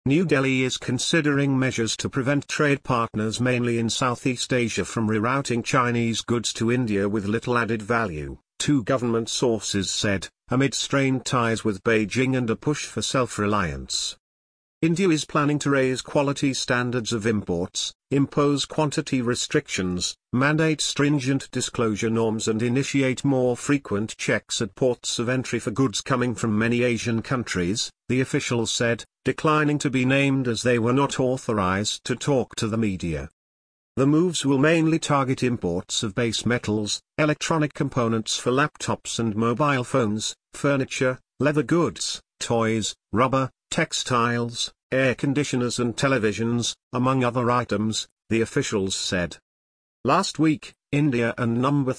New Delhi is considering measures to prevent trade partners mainly in Southeast Asia from rerouting Chinese goods to India with little added value, two government sources said, amid strained ties with Beijing and a push for self-reliance. India is planning to raise quality standards of imports, impose quantity restrictions, mandate stringent disclosure norms and initiate more frequent checks at ports of entry for goods coming from many Asian countries, the officials said, declining to be named as they were not authorized to talk to the media. The moves will mainly target imports of base metals, electronic components for laptops and mobile phones, furniture, leather goods, toys, rubber, textiles, air conditioners and televisions, among other items, the officials said. Last week, India and No.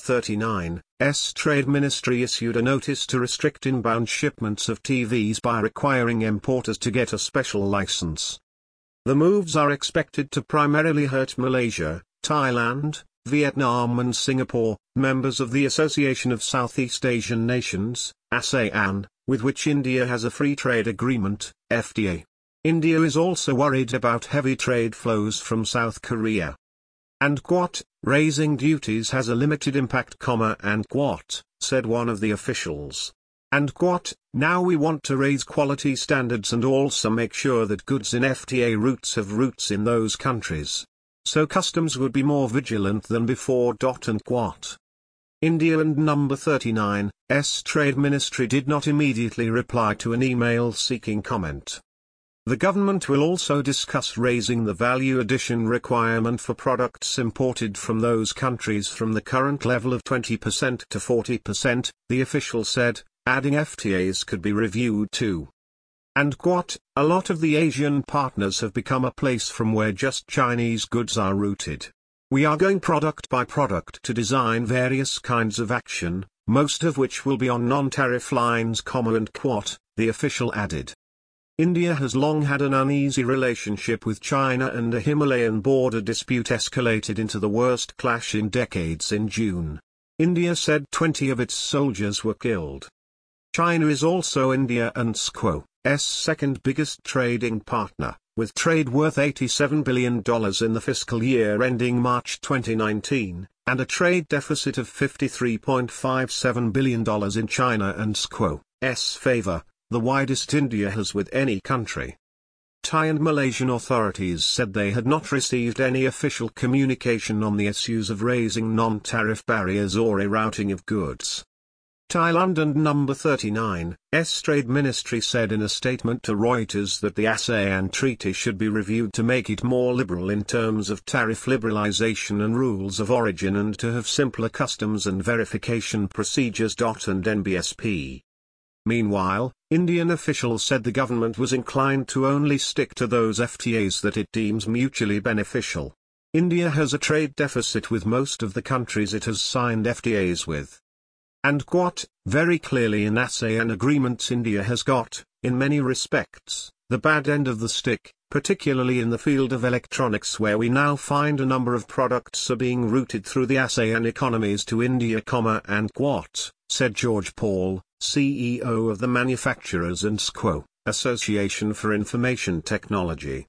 39's Trade Ministry issued a notice to restrict inbound shipments of TVs by requiring importers to get a special license. The moves are expected to primarily hurt Malaysia, Thailand, Vietnam and Singapore, members of the Association of Southeast Asian Nations, ASEAN, with which India has a free trade agreement, FTA. India is also worried about heavy trade flows from South Korea. And what, raising duties has a limited impact, and what, said one of the officials. And what, now we want to raise quality standards and also make sure that goods in FTA routes have roots in those countries. So customs would be more vigilant than before. And what. India and No. 39's Trade Ministry did not immediately reply to an email seeking comment. The government will also discuss raising the value addition requirement for products imported from those countries from the current level of 20% to 40%, the official said, adding FTAs could be reviewed too. And what, a lot of the Asian partners have become a place from where just Chinese goods are routed. We are going product by product to design various kinds of action, most of which will be on non-tariff lines, and what, the official added. India has long had an uneasy relationship with China and a Himalayan border dispute escalated into the worst clash in decades in June. India said 20 of its soldiers were killed. China is also India and SQ's second biggest trading partner, with trade worth $87 billion in the fiscal year ending March 2019, and a trade deficit of $53.57 billion in China and SQ's favor, the widest India has with any country. Thai and Malaysian authorities said they had not received any official communication on the issues of raising non-tariff barriers or rerouting of goods. Thailand and No. 39's Trade Ministry said in a statement to Reuters that the ASEAN treaty should be reviewed to make it more liberal in terms of tariff liberalization and rules of origin and to have simpler customs and verification procedures. And NBSP. Meanwhile, Indian officials said the government was inclined to only stick to those FTAs that it deems mutually beneficial. India has a trade deficit with most of the countries it has signed FTAs with. And what, very clearly in ASEAN agreements India has got, in many respects, the bad end of the stick, particularly in the field of electronics where we now find a number of products are being routed through the ASEAN economies to India, and what, said George Paul, CEO of the Manufacturers and SQO, Association for Information Technology.